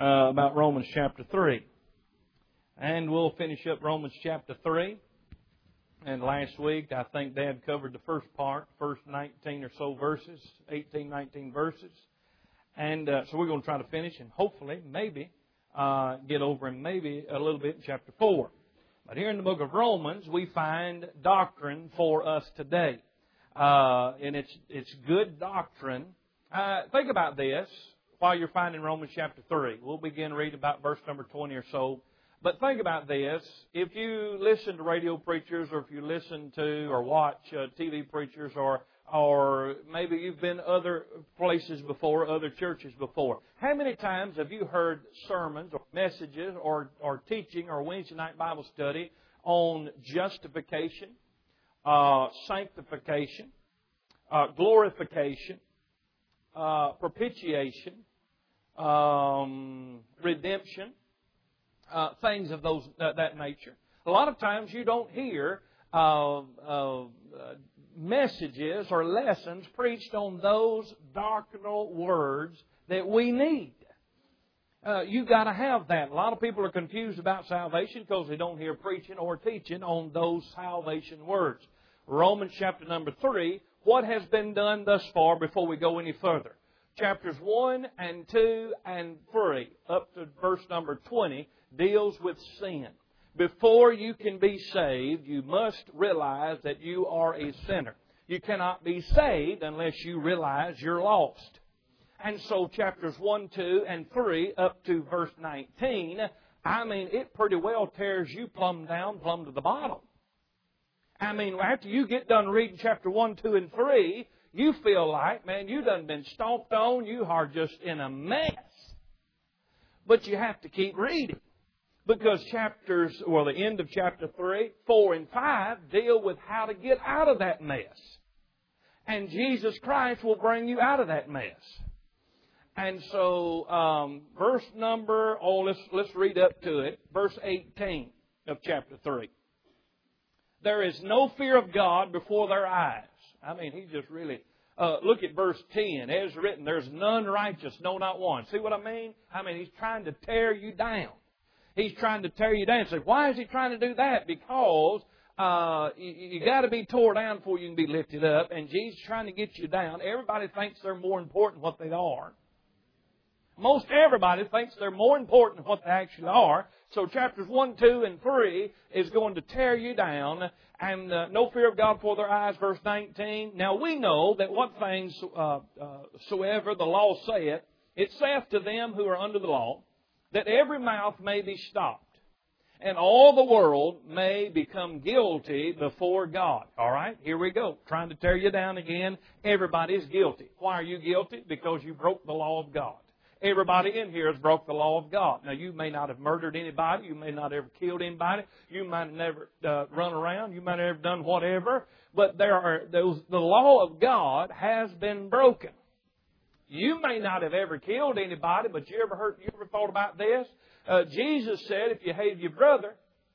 about Romans chapter 3. And we'll finish up Romans chapter 3. And last week, I think Dad covered the first part, first 19 or so verses, 18, 19 verses. And so we're going to try to finish and hopefully, maybe, get over in maybe a little bit in chapter 4. But here in the book of Romans, we find doctrine for us today. And it's good doctrine. Think about this while you're finding Romans chapter 3. We'll begin reading about verse number 20 or so. But think about this. If you listen to radio preachers, or if you listen to or watch TV preachers, or maybe you've been other places before, other churches before, how many times have you heard sermons or messages or teaching or Wednesday night Bible study on justification, sanctification, glorification, propitiation, redemption, things of that nature? A lot of times you don't hear messages or lessons preached on those doctrinal words that we need. You've got to have that. A lot of people are confused about salvation because they don't hear preaching or teaching on those salvation words. Romans chapter number 3, what has been done thus far before we go any further? Chapters 1 and 2 and 3, up to verse number 20, deals with sin. Before you can be saved, you must realize that you are a sinner. You cannot be saved unless you realize you're lost. And so chapters 1, 2, and 3, up to verse 19, it pretty well tears you plumb to the bottom. After you get done reading chapter 1, 2, and 3, you feel like, man, you done been stomped on. You are just in a mess. But you have to keep reading. Because the end of chapter 3, 4, and 5 deal with how to get out of that mess. And Jesus Christ will bring you out of that mess. And so, verse number, let's read up to it. Verse 18 of chapter 3. There is no fear of God before their eyes. He just really... look at verse 10. As written, there's none righteous, no, not one. See what I mean? He's trying to tear you down. He's trying to tear you down. Say, why is he trying to do that? Because you got to be tore down before you can be lifted up. And Jesus is trying to get you down. Everybody thinks they're more important than what they are. Most everybody thinks they're more important than what they actually are. So chapters 1, 2, and 3 is going to tear you down. And no fear of God before their eyes, verse 19. Now we know that what things soever the law saith, it saith to them who are under the law, that every mouth may be stopped, and all the world may become guilty before God. All right, here we go. Trying to tear you down again. Everybody's guilty. Why are you guilty? Because you broke the law of God. Everybody in here has broke the law of God. Now, you may not have murdered anybody. You may not have ever killed anybody. You might have never run around. You might have never done whatever. But the law of God has been broken. You may not have ever killed anybody, but you ever thought about this? Jesus said, if you hate your brother,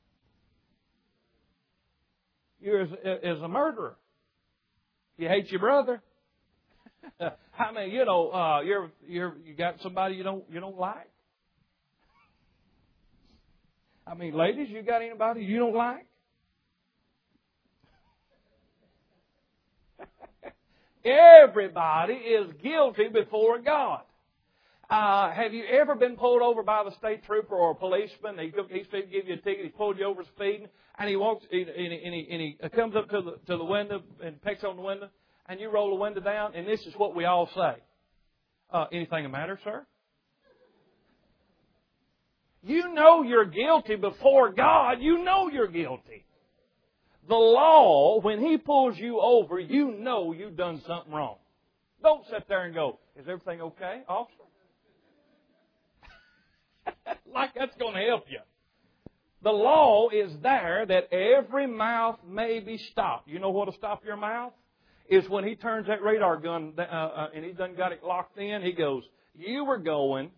you're as a murderer. If you hate your brother, you got somebody you don't like. Ladies, you got anybody you don't like? Everybody is guilty before God. Have you ever been pulled over by the state trooper or a policeman? He give you a ticket. He pulled you over speeding, and he walks and he comes up to the window and pecks on the window, and you roll the window down, and this is what we all say: "Anything the matter, sir?" You know you're guilty before God. You know you're guilty. The law, when He pulls you over, you know you've done something wrong. Don't sit there and go, "Is everything okay, officer?" Like that's going to help you. The law is there that every mouth may be stopped. You know what will stop your mouth? Is when He turns that radar gun and He done got it locked in. He goes, "You were going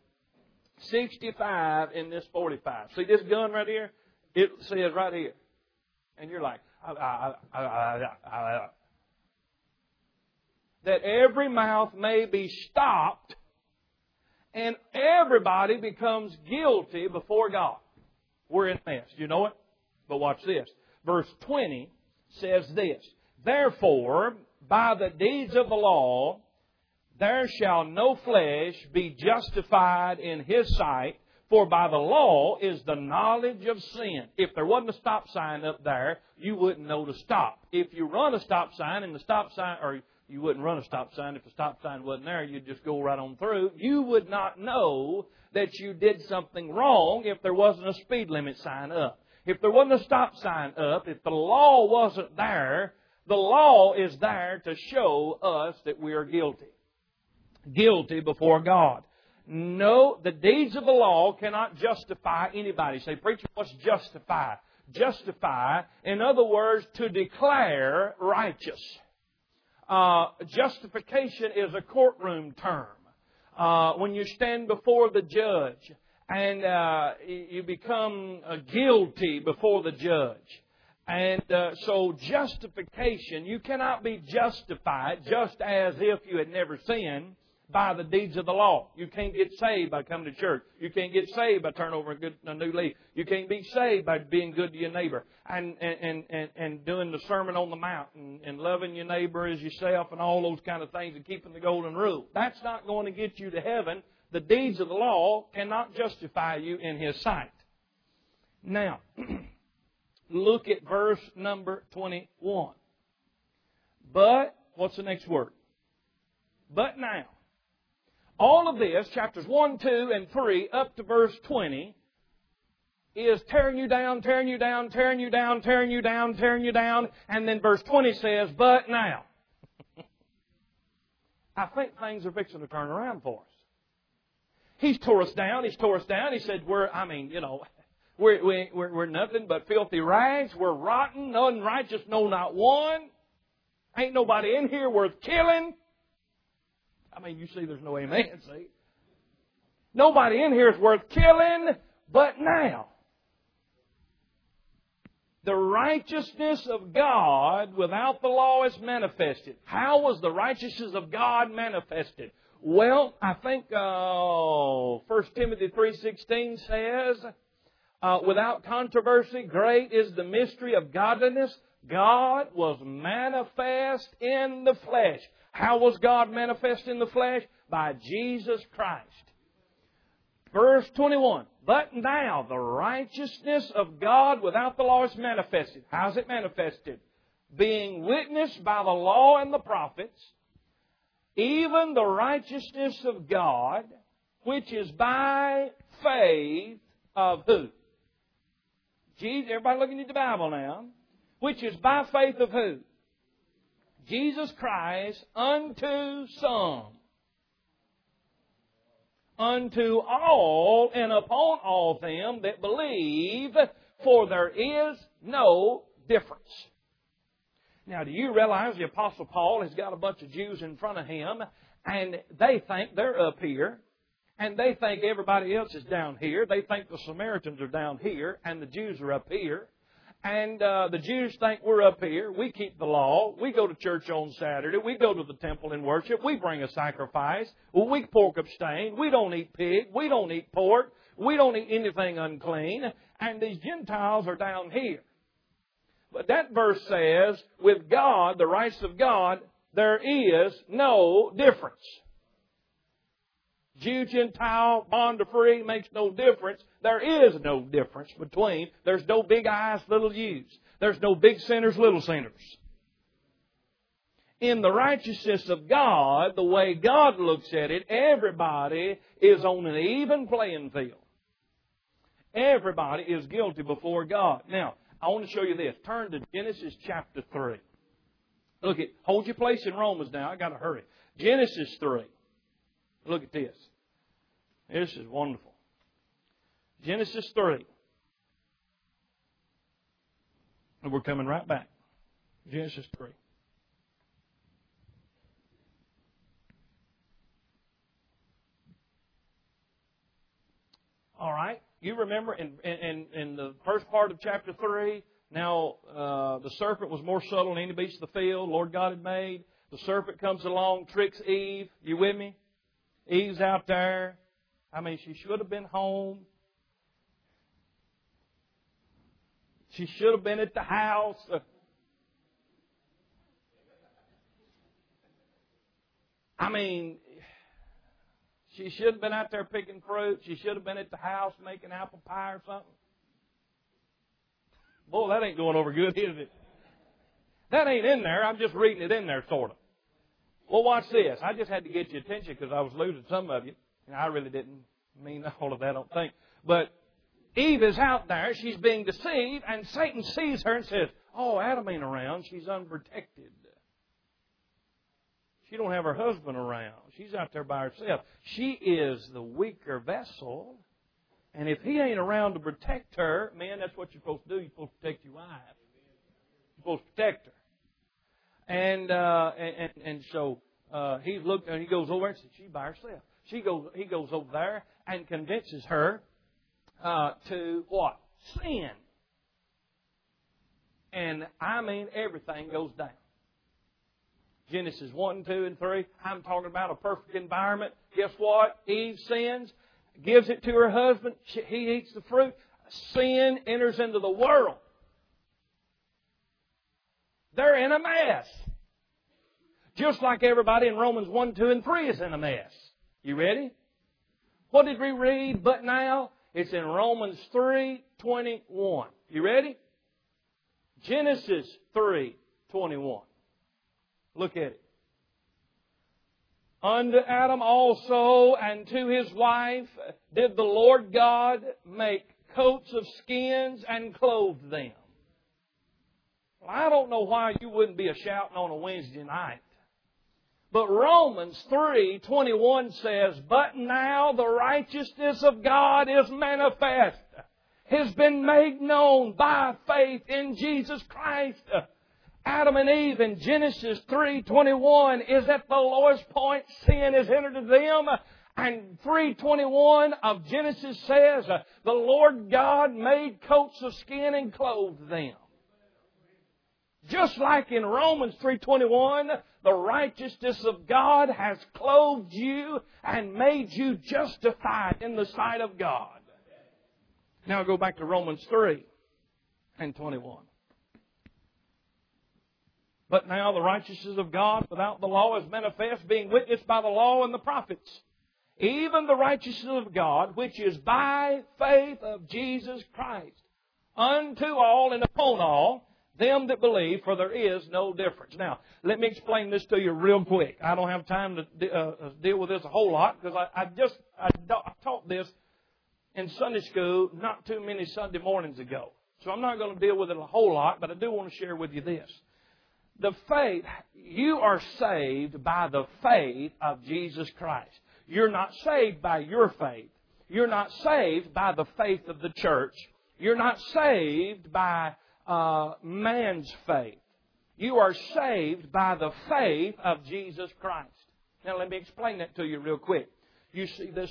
65 in this 45. See this gun right here? It says right here." And you're like, that every mouth may be stopped And everybody becomes guilty before God. We're in a mess. You know it? But watch this. Verse 20 says this, Therefore, by the deeds of the law, there shall no flesh be justified in His sight, for by the law is the knowledge of sin. If there wasn't a stop sign up there, you wouldn't know to stop. If you run a stop sign and the stop sign, or you wouldn't run a stop sign if the stop sign wasn't there, you'd just go right on through. You would not know that you did something wrong if there wasn't a speed limit sign up. If there wasn't a stop sign up, if the law wasn't there, the law is there to show us that we are guilty. Guilty before God. No, the deeds of the law cannot justify anybody. Say, preacher, what's justify? Justify, in other words, to declare righteous. Justification is a courtroom term. When you stand before the judge and you become guilty before the judge. And so justification, you cannot be justified just as if you had never sinned by the deeds of the law. You can't get saved by coming to church. You can't get saved by turning over a new leaf. You can't be saved by being good to your neighbor and doing the Sermon on the Mount and loving your neighbor as yourself and all those kind of things and keeping the golden rule. That's not going to get you to heaven. The deeds of the law cannot justify you in His sight. Now, look at verse number 21. But, what's the next word? But now. All of this, chapters 1, 2, and 3, up to verse 20, is tearing you down, tearing you down, tearing you down, tearing you down, tearing you down. And then verse 20 says, but now. I think things are fixing to turn around for us. He's tore us down. He's tore us down. He said, we're nothing but filthy rags. We're rotten, unrighteous, no, not one. Ain't nobody in here worth killing. I mean, you see there's no amen, see? Nobody in here is worth killing, but now. The righteousness of God without the law is manifested. How was the righteousness of God manifested? Well, I think 1 Timothy 3:16 says, without controversy, great is the mystery of godliness. God was manifest in the flesh. How was God manifest in the flesh? By Jesus Christ. Verse 21. But now the righteousness of God without the law is manifested. How is it manifested? Being witnessed by the law and the prophets, even the righteousness of God, which is by faith of who? Jesus, everybody looking at the Bible now. Which is by faith of who? Jesus Christ unto some. Unto all and upon all them that believe, for there is no difference. Now, do you realize the Apostle Paul has got a bunch of Jews in front of him, and they think they're up here, and they think everybody else is down here. They think the Samaritans are down here, and the Jews are up here. And the Jews think we're up here. We keep the law. We go to church on Saturday. We go to the temple and worship. We bring a sacrifice. We pork abstain. We don't eat pig. We don't eat pork. We don't eat anything unclean. And these Gentiles are down here. But that verse says, with God, the rights of God, there is no difference. Jew, Gentile, bond or free makes no difference. There is no difference between. There's no big I's, little U's. There's no big sinners, little sinners. In the righteousness of God, the way God looks at it, everybody is on an even playing field. Everybody is guilty before God. Now, I want to show you this. Turn to Genesis chapter 3. Look at, hold your place in Romans now. I got to hurry. Genesis 3. Look at this. This is wonderful. Genesis 3. And we're coming right back. Genesis 3. All right. You remember in the first part of chapter 3, now the serpent was more subtle than any beast of the field Lord God had made. The serpent comes along, tricks Eve. You with me? Eve's out there. I mean, she should have been home. She should have been at the house. I mean, she should have been out there picking fruit. She should have been at the house making apple pie or something. Boy, that ain't going over good, is it? That ain't in there. I'm just reading it in there, sort of. Well, watch this. I just had to get your attention because I was losing some of you. And I really didn't mean all of that, I don't think. But Eve is out there. She's being deceived. And Satan sees her and says, oh, Adam ain't around. She's unprotected. She don't have her husband around. She's out there by herself. She is the weaker vessel. And if he ain't around to protect her, man, that's what you're supposed to do. You're supposed to protect your wife. You're supposed to protect her. And so he looked and he goes over and says, she's by herself. He goes over there and convinces her to what? Sin. And I mean everything goes down. Genesis 1, 2, and 3. I'm talking about a perfect environment. Guess what? Eve sins, gives it to her husband. He eats the fruit. Sin enters into the world. They're in a mess. Just like everybody in Romans 1, 2, and 3 is in a mess. You ready? What did we read but now? It's in Romans 3:21. You ready? Genesis 3:21. Look at it. Unto Adam also and to his wife did the Lord God make coats of skins and clothe them. Well, I don't know why you wouldn't be a-shouting on a Wednesday night. But Romans 3:21 says, but now the righteousness of God is manifest, has been made known by faith in Jesus Christ. Adam and Eve in Genesis 3:21 is at the lowest point. Sin has entered into them. And 3:21 of Genesis says, the Lord God made coats of skin and clothed them. Just like in Romans 3:21, the righteousness of God has clothed you and made you justified in the sight of God. Now go back to Romans 3:21. But now the righteousness of God without the law is manifest, being witnessed by the law and the prophets. Even the righteousness of God, which is by faith of Jesus Christ, unto all and upon all them that believe, for there is no difference. Now, let me explain this to you real quick. I don't have time to deal with this a whole lot because I taught this in Sunday school not too many Sunday mornings ago. So I'm not going to deal with it a whole lot, but I do want to share with you this. The faith, you are saved by the faith of Jesus Christ. You're not saved by your faith. You're not saved by the faith of the church. You're not saved by man's faith. You are saved by the faith of Jesus Christ. Now let me explain that to you real quick. You see this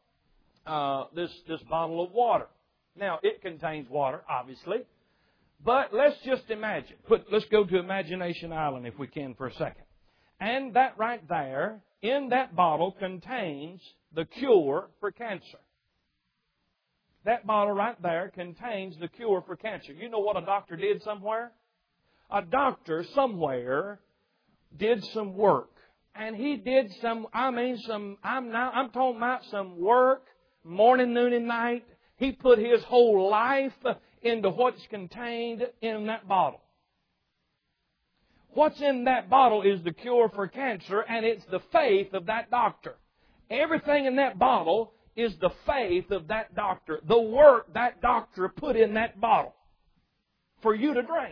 this bottle of water. Now it contains water, obviously. But let's just imagine. Let's go to Imagination Island if we can for a second. And that right there, in that bottle, contains the cure for cancer. That bottle right there contains the cure for cancer. You know what a doctor did somewhere? A doctor somewhere did some work. And he did I'm talking about some work, morning, noon, and night. He put his whole life into what's contained in that bottle. What's in that bottle is the cure for cancer, and it's the faith of that doctor. Everything in that bottle is the faith of that doctor. The work that doctor put in that bottle for you to drink.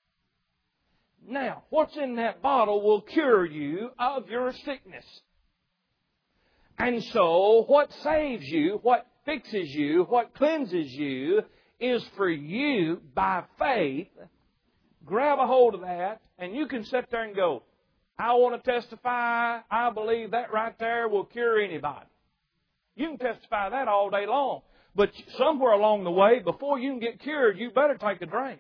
Now, what's in that bottle will cure you of your sickness. And so, what saves you, what fixes you, what cleanses you, is for you, by faith, grab a hold of that, and you can sit there and go, I want to testify, I believe that right there will cure anybody. You can testify that all day long. But somewhere along the way, before you can get cured, you better take a drink.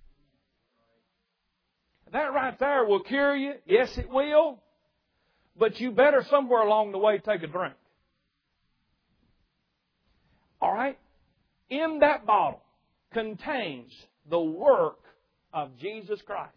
That right there will cure you. Yes, it will. But you better somewhere along the way take a drink. All right? In that bottle contains the work of Jesus Christ.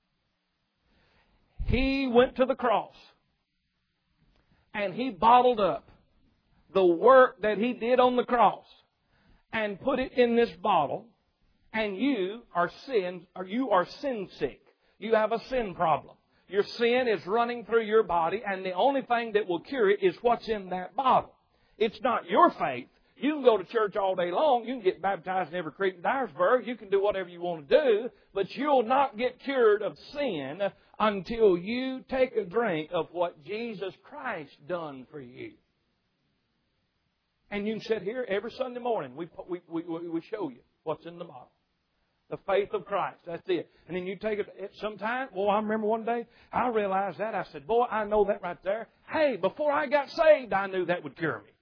He went to the cross and He bottled up the work that He did on the cross and put it in this bottle, and you are sin sick. You have a sin problem. Your sin is running through your body, and the only thing that will cure it is what's in that bottle. It's not your faith. You can go to church all day long. You can get baptized in every creek in Dyersburg. You can do whatever you want to do, but you'll not get cured of sin until you take a drink of what Jesus Christ done for you. And you can sit here every Sunday morning. We show you what's in the bottle. The faith of Christ. That's it. And then you take it sometime. Well, I remember one day I realized that. I said, boy, I know that right there. Hey, before I got saved, I knew that would cure me.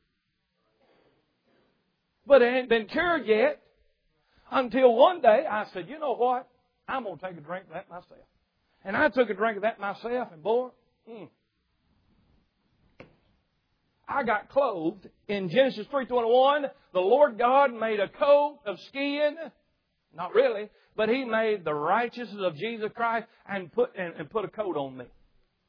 But it ain't been cured yet until one day I said, you know what? I'm going to take a drink of that myself. And I took a drink of that myself, and boy, I got clothed. In Genesis 3:21, the Lord God made a coat of skin. Not really, but He made the righteousness of Jesus Christ and put a coat on me.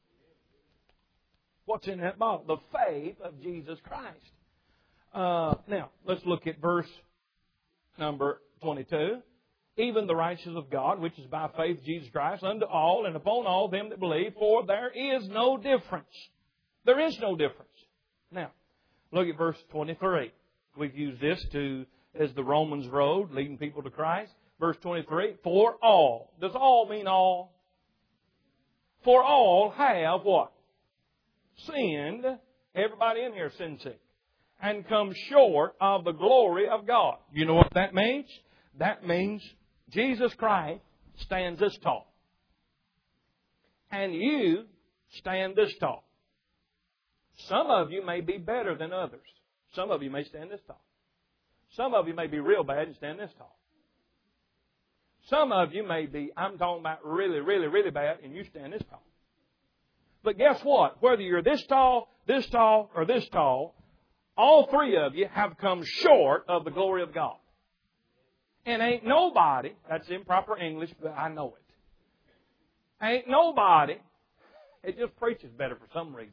What's in that bottle? The faith of Jesus Christ. Now, let's look at verse number 22. Even the righteousness of God, which is by faith Jesus Christ, unto all and upon all them that believe, for there is no difference. There is no difference. Now, look at verse 23. We've used this as the Romans road, leading people to Christ. Verse 23, for all. Does all mean all? For all have what? Sinned. Everybody in here is sin sick. And come short of the glory of God. You know what that means? That means Jesus Christ stands this tall. And you stand this tall. Some of you may be better than others. Some of you may stand this tall. Some of you may be real bad and stand this tall. Some of you may be, I'm talking about really, really, really bad, and you stand this tall. But guess what? Whether you're this tall, or this tall, all three of you have come short of the glory of God. And ain't nobody, that's improper English, but I know it. Ain't nobody, it just preaches better for some reason.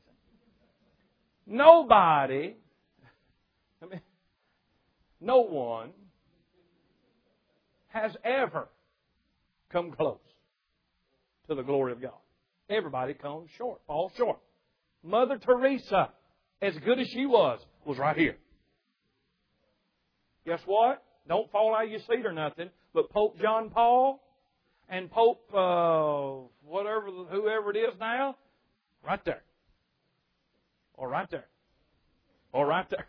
Nobody, no one has ever come close to the glory of God. Everybody comes short, falls short. Mother Teresa, as good as she was right here. Guess what? Don't fall out of your seat or nothing, but Pope John Paul and Pope whoever it is now, right there. Or right there. Or right there.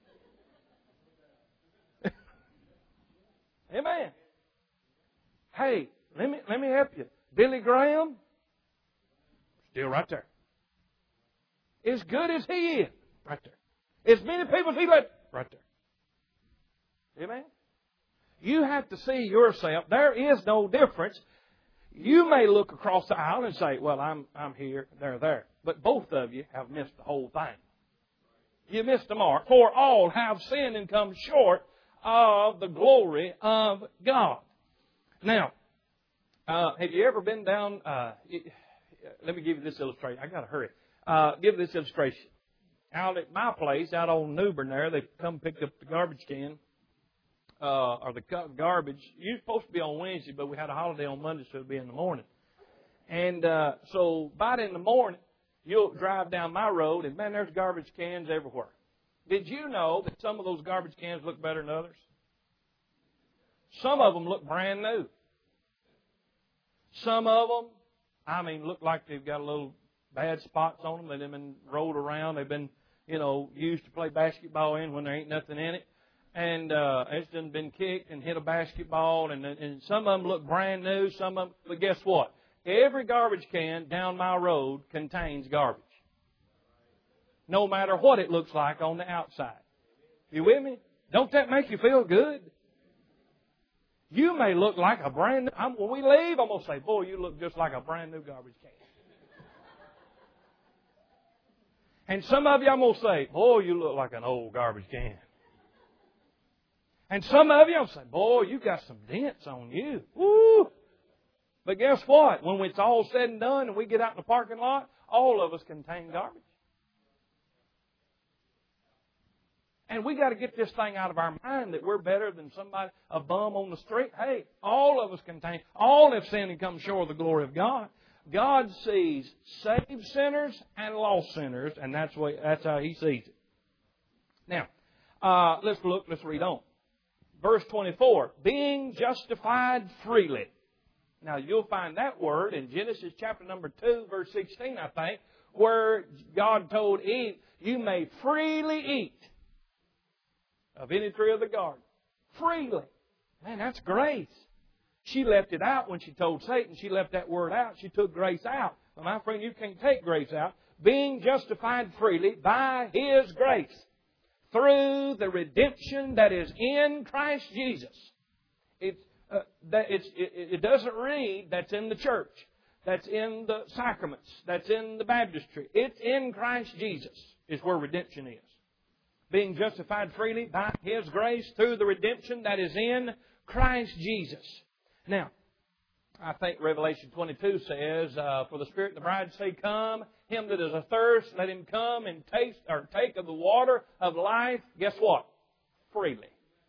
Amen. Hey, let me help you. Billy Graham, still right there. As good as he is, right there. As many people as he let, right there. Amen. You have to see yourself. There is no difference. You may look across the aisle and say, well, I'm here, they're there. But both of you have missed the whole thing. You missed the mark. For all have sinned and come short of the glory of God. Now, have you ever been down... let me give you this illustration. I got to hurry. Give this illustration. Out at my place, out on Newbern there, they come pick up the garbage can. Or the garbage. You're supposed to be on Wednesday, but we had a holiday on Monday, so it'll be in the morning. And so about in the morning, you'll drive down my road, and man, there's garbage cans everywhere. Did you know that some of those garbage cans look better than others? Some of them look brand new. Some of them, look like they've got a little bad spots on them. They've been rolled around. They've been, used to play basketball in when there ain't nothing in it. And it's done been kicked and hit a basketball. And some of them look brand new. Some of them, but guess what? Every garbage can down my road contains garbage. No matter what it looks like on the outside. You with me? Don't that make you feel good? You may look like a brand new... when we leave, I'm going to say, boy, you look just like a brand new garbage can. And some of you, I'm going to say, boy, you look like an old garbage can. And some of you will say, boy, you got some dents on you. Woo! But guess what? When it's all said and done and we get out in the parking lot, all of us contain garbage. And we got to get this thing out of our mind that we're better than somebody, a bum on the street. Hey, all of us contain, all have sinned and come short of the glory of God. God sees saved sinners and lost sinners, and that's how He sees it. Now, let's read on. Verse 24, being justified freely. Now, you'll find that word in Genesis chapter number 2, verse 16, I think, where God told Eve, you may freely eat of any tree of the garden. Freely. Man, that's grace. She left it out when she told Satan. She left that word out. She took grace out. Well, my friend, you can't take grace out. Being justified freely by His grace through the redemption that is in Christ Jesus. It doesn't read that's in the church, that's in the sacraments, that's in the baptistry. It's in Christ Jesus is where redemption is. Being justified freely by His grace through the redemption that is in Christ Jesus. Now, I think Revelation 22 says, for the Spirit and the bride say, come. Him that is athirst, let him come and taste or take of the water of life. Guess what? Freely.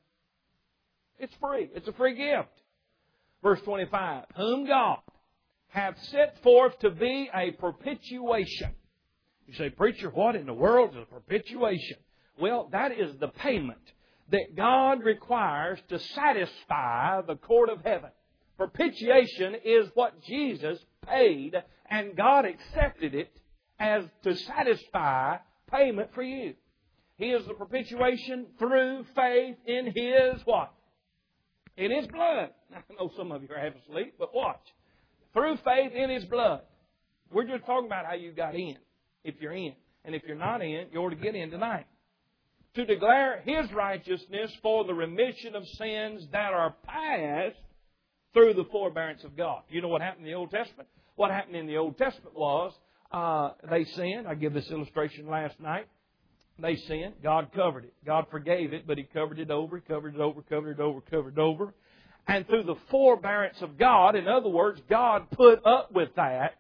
It's free. It's a free gift. Verse 25. Whom God hath set forth to be a propitiation. You say, preacher, what in the world is a propitiation? Well, that is the payment that God requires to satisfy the court of heaven. Propitiation is what Jesus paid, and God accepted it as to satisfy payment for you. He is the propitiation through faith in His what? In His blood. Now, I know some of you are half asleep, but watch. Through faith in His blood. We're just talking about how you got in, if you're in. And if you're not in, you ought to get in tonight. To declare His righteousness for the remission of sins that are past through the forbearance of God. You know what happened in the Old Testament? What happened in the Old Testament was they sinned. I gave this illustration last night. They sinned. God covered it. God forgave it, but He covered it over, covered it over, covered it over, covered it over. And through the forbearance of God, in other words, God put up with that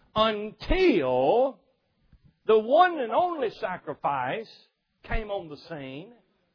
until the one and only sacrifice came on the scene.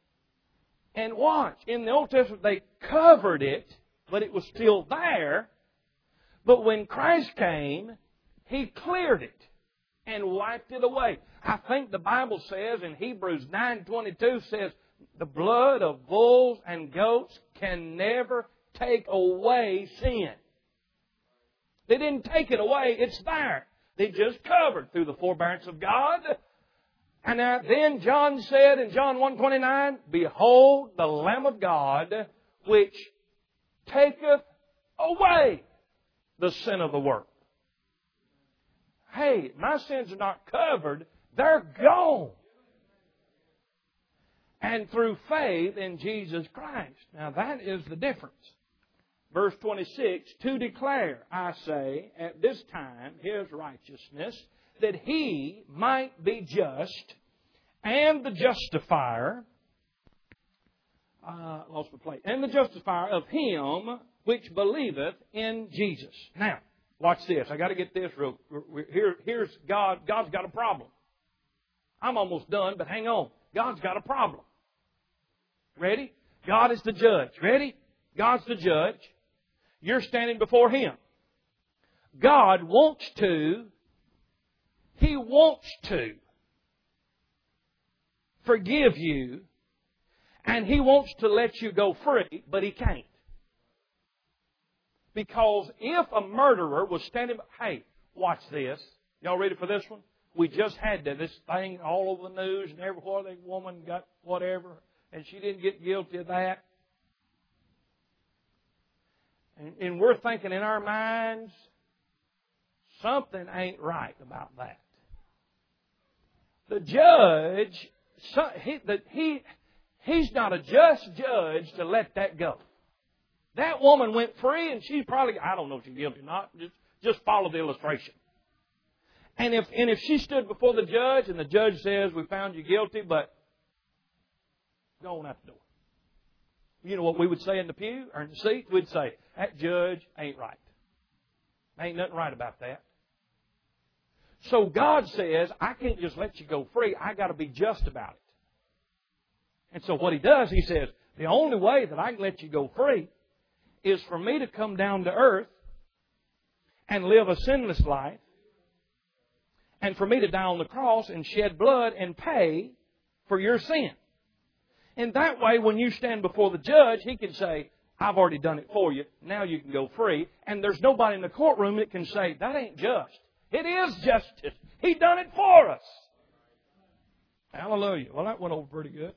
And watch, in the Old Testament they covered it, but it was still there. But when Christ came, He cleared it and wiped it away. I think the Bible says in Hebrews 9:22 says, the blood of bulls and goats can never take away sin. They didn't take it away, it's there. They just covered through the forbearance of God. And then John said in John 1:29, behold the Lamb of God, which taketh away the sin of the world. Hey, my sins are not covered, they're gone. And through faith in Jesus Christ. Now that is the difference. Verse 26, to declare, I say, at this time, His righteousness, that He might be just and the justifier, lost my place, and the justifier of him which believeth in Jesus. Now, watch this. I got to get this real. Here's God. God's got a problem. I'm almost done, but hang on. God's got a problem. Ready? God is the judge. Ready? God's the judge. You're standing before Him. God wants to. He wants to forgive you, and He wants to let you go free, but He can't. Because if a murderer was standing... Hey, watch this. Y'all ready for this one? We just had this thing all over the news and everywhere. The woman got whatever, and she didn't get guilty of that. And we're thinking in our minds, something ain't right about that. The judge, he's not a just judge to let that go. That woman went free, and she probably, I don't know if she's guilty or not, just follow the illustration. And if she stood before the judge, and the judge says, we found you guilty, but go on out the door. You know what we would say in the pew or in the seat? We'd say, that judge ain't right. Ain't nothing right about that. So God says, I can't just let you go free. I got to be just about it. And so what He does, He says, the only way that I can let you go free is for me to come down to earth and live a sinless life, and for me to die on the cross and shed blood and pay for your sin. And that way, when you stand before the judge, he can say, I've already done it for you. Now you can go free. And there's nobody in the courtroom that can say, that ain't just. It is justice. He done it for us. Hallelujah. Well, that went over pretty good.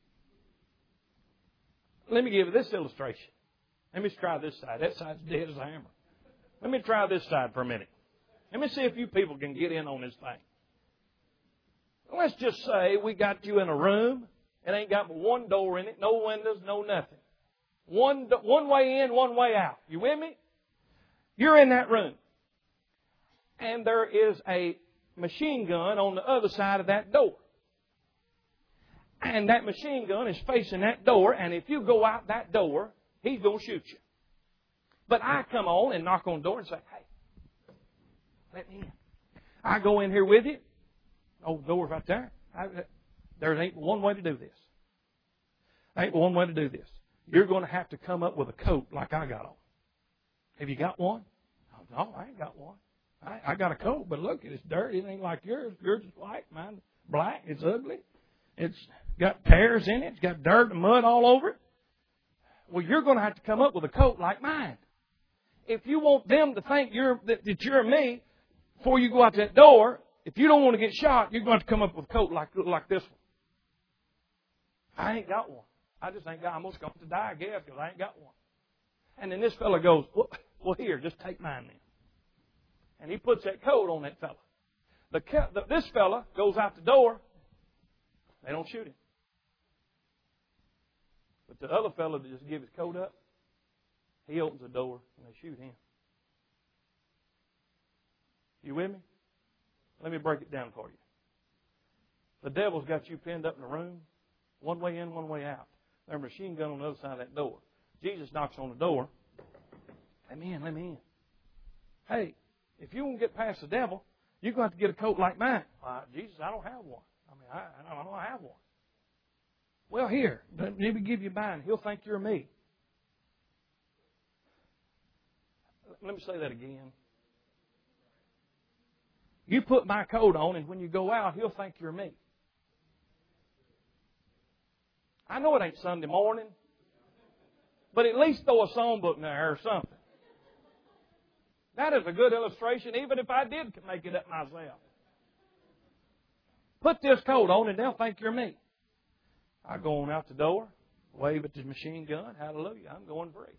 Let me give you this illustration. Let me try this side. That side's dead as a hammer. Let me try this side for a minute. Let me see if you people can get in on this thing. Let's just say we got you in a room. It ain't got but one door in it, no windows, no nothing. One way in, one way out. You with me? You're in that room. And there is a machine gun on the other side of that door. And that machine gun is facing that door, and if you go out that door, he's going to shoot you. But I come on and knock on the door and say, hey, let me in. I go in here with you. Oh, the door's right there. There ain't one way to do this. Ain't one way to do this. You're going to have to come up with a coat like I got on. Have you got one? Oh, no, I ain't got one. I got a coat, but look, it's dirty. It ain't like yours. Yours is white. Mine's black. It's ugly. It's got tears in it. It's got dirt and mud all over it. Well, you're going to have to come up with a coat like mine. If you want them to think that you're me before you go out that door, if you don't want to get shot, you're going to have to come up with a coat like this one. I ain't got one. I just ain't got. I'm just going to die, I guess, because I ain't got one. And then this fella goes, well, here, just take mine then. And he puts that coat on that fella. This fella goes out the door. They don't shoot him. But the other fella that just give his coat up, he opens the door and they shoot him. You with me? Let me break it down for you. The devil's got you pinned up in a room, one way in, one way out. There's a machine gun on the other side of that door. Jesus knocks on the door. Let me in, let me in. Hey, if you won't get past the devil, you're going to have to get a coat like mine. Jesus, I don't have one. I don't have one. Well, here, let me give you mine. He'll think you're me. Let me say that again. You put my coat on, and when you go out, he'll think you're me. I know it ain't Sunday morning, but at least throw a songbook in there or something. That is a good illustration, even if I did make it up myself. Put this coat on, and they'll think you're me. I go on out the door, wave at the machine gun. Hallelujah, I'm going free.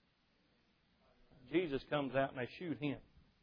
Jesus comes out, and they shoot him.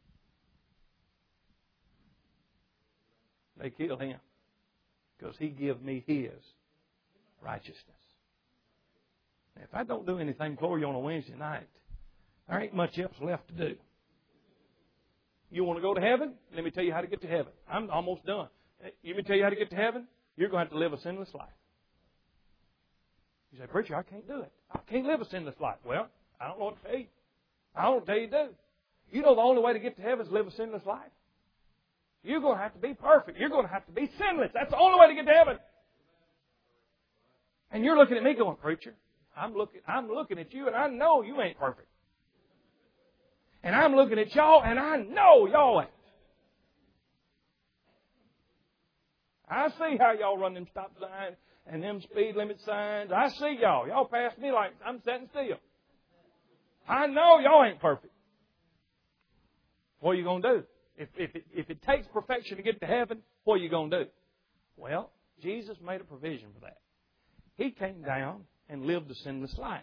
They kill him because he give me his righteousness. Now, if I don't do anything for you on a Wednesday night, there ain't much else left to do. You want to go to heaven? Let me tell you how to get to heaven. I'm almost done. Let me tell you how to get to heaven. You're going to have to live a sinless life. You say, preacher, I can't do it. I can't live a sinless life. Well, I don't know what to tell you. I don't tell you to do. You know the only way to get to heaven is live a sinless life. You're going to have to be perfect. You're going to have to be sinless. That's the only way to get to heaven. And you're looking at me going, preacher, I'm looking at you and I know you ain't perfect. And I'm looking at y'all and I know y'all ain't. I see how y'all run them stop signs and them speed limit signs. I see y'all. Y'all pass me like I'm sitting still. I know y'all ain't perfect. What are you going to do? If it takes perfection to get to heaven, what are you going to do? Well, Jesus made a provision for that. He came down and lived a sinless life.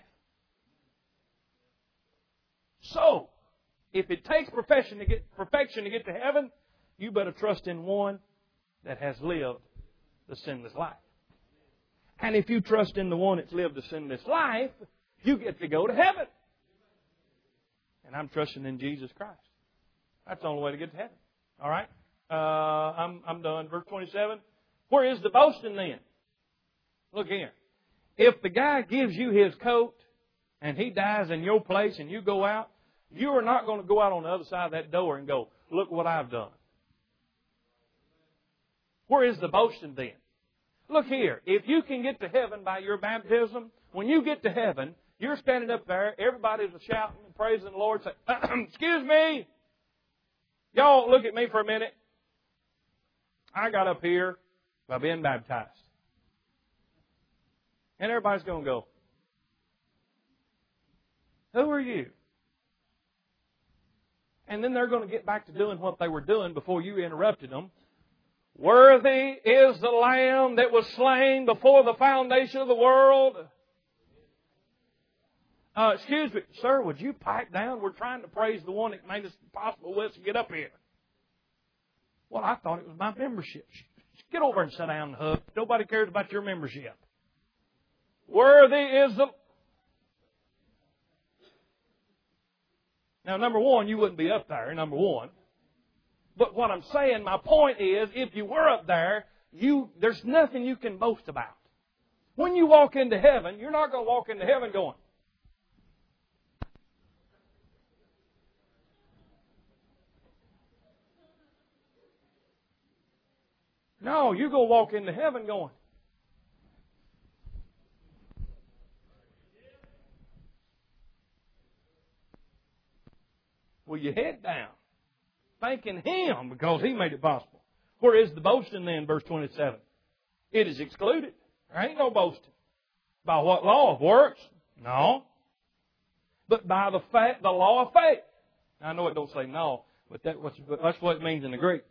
So, if it takes perfection to get to heaven, you better trust in one that has lived the sinless life. And if you trust in the one that's lived the sinless life, you get to go to heaven. And I'm trusting in Jesus Christ. That's the only way to get to heaven. All right? I'm done. Verse 27. Where is the boasting then? Look here. If the guy gives you his coat and he dies in your place and you go out, you are not going to go out on the other side of that door and go, look what I've done. Where is the boasting then? Look here, if you can get to heaven by your baptism, when you get to heaven, you're standing up there, everybody's shouting and praising the Lord, say, excuse me, y'all look at me for a minute. I got up here by being baptized. And everybody's going to go, who are you? And then they're going to get back to doing what they were doing before you interrupted them. Worthy is the Lamb that was slain before the foundation of the world. Excuse me, sir, would you pipe down? We're trying to praise the one that made us possible with us to get up here. Well, I thought it was my membership. Get over and sit down and hug. Nobody cares about your membership. Worthy is the... Now, number one, you wouldn't be up there, number one. But what I'm saying, my point is, if you were up there, there's nothing you can boast about. When you walk into heaven, you're not going to walk into heaven going, no, you're going to walk into heaven going, with your head down, thanking Him because He made it possible. Where is the boasting then, verse 27? It is excluded. There ain't no boasting. By what law? Of works? No. But by the law of faith. I know it don't say no, but that's what it means in the Greek.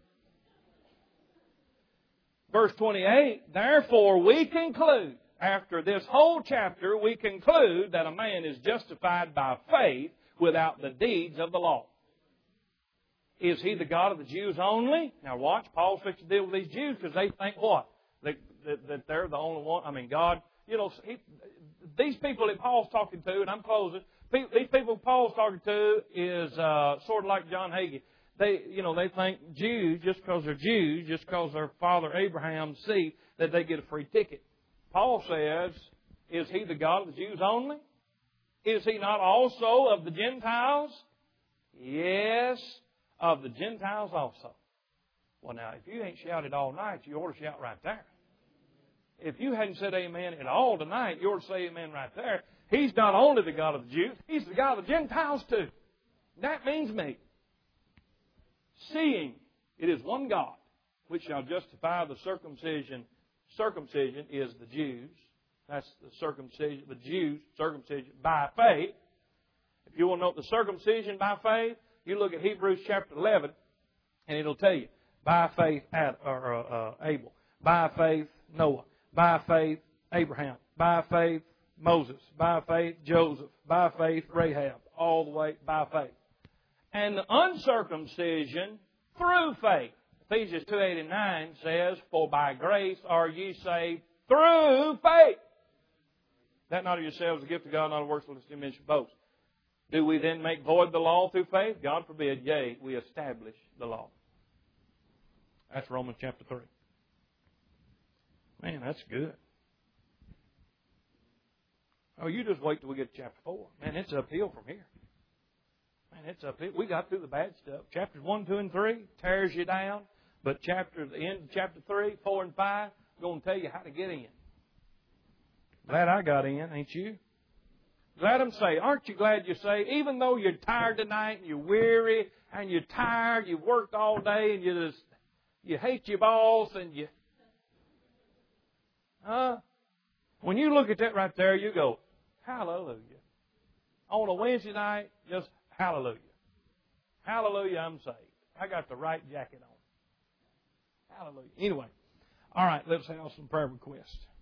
Verse 28, therefore we conclude, after this whole chapter, we conclude that a man is justified by faith without the deeds of the law. Is He the God of the Jews only? Now watch, Paul's fixing to deal with these Jews because they think what? That they're the only one. I mean, God, these people that Paul's talking to, and I'm closing, these people Paul's talking to is sort of like John Hagee. They think Jews, just because they're Jews, just because they're Father Abraham's seed, that they get a free ticket. Paul says, is He the God of the Jews only? Is He not also of the Gentiles? Yes, of the Gentiles also. Well, now, if you ain't shouted all night, you ought to shout right there. If you hadn't said amen at all tonight, you ought to say amen right there. He's not only the God of the Jews, He's the God of the Gentiles too. That means me. Seeing it is one God, which shall justify the circumcision. Circumcision is the Jews. That's the circumcision, the Jews, circumcision by faith. If you want to know the circumcision by faith, you look at Hebrews chapter 11, and it'll tell you, by faith Abel, by faith Noah, by faith Abraham, by faith Moses, by faith Joseph, by faith Rahab, all the way by faith. And the uncircumcision through faith. Ephesians 2:8-9 says, for by grace are ye saved through faith. That not of yourselves, a gift of God, not a works, lest any man should boast. Do we then make void the law through faith? God forbid, yea, we establish the law. That's Romans chapter 3. Man, that's good. Oh, you just wait till we get to chapter 4. Man, it's uphill from here. Man, it's uphill. We got through the bad stuff. Chapters 1, 2, and 3 tears you down. But the end of chapter 3, 4, and 5 going to tell you how to get in. Glad I got in, ain't you? Glad I'm saved. Aren't you glad you're saved? Even though you're tired tonight and you're weary and you're tired, you've worked all day and you hate your boss and you... When you look at that right there, you go, hallelujah. On a Wednesday night, just hallelujah. Hallelujah, I'm saved. I got the right jacket on. Hallelujah. Anyway, all right, let's have some prayer requests.